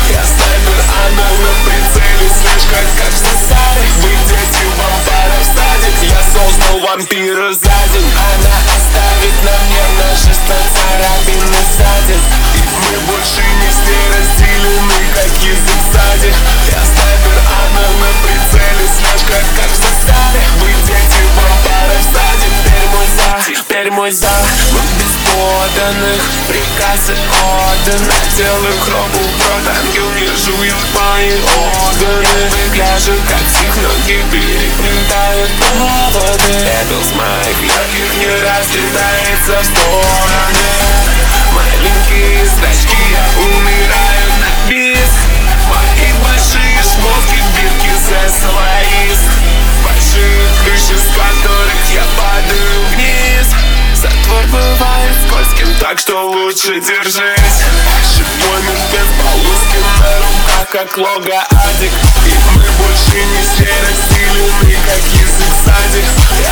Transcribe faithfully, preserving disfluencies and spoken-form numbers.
Я снайпер, она на прицеле, слишком как в засаде. Вы дети вампиров садик, я создал вампира за день. Она оставит на мне множество царапин и ссадин, и мы больше не с ней разделены, как язык сзади. Я снайпер, она на прицеле, слежка как в засаде. Вы дети вампиров садик, теперь мой за, теперь мой за. Мы без поданных, приказы отданы. Делаю крову брод, ангел не жует мои органы. Гляжу, как с их ноги переплетают проводы. Пепел с моих легких не разлетается в стороны. Маленькие зрачки, я умираю на бис. Мои большие шмотки, бирки за своис. Большие крыши, с которых я падаю вниз. Затвор бывает скользким, так что лучше держись. Живой мертвец полоски на руках, как лого адик. И мы больше не с ней разделены, как язык садик.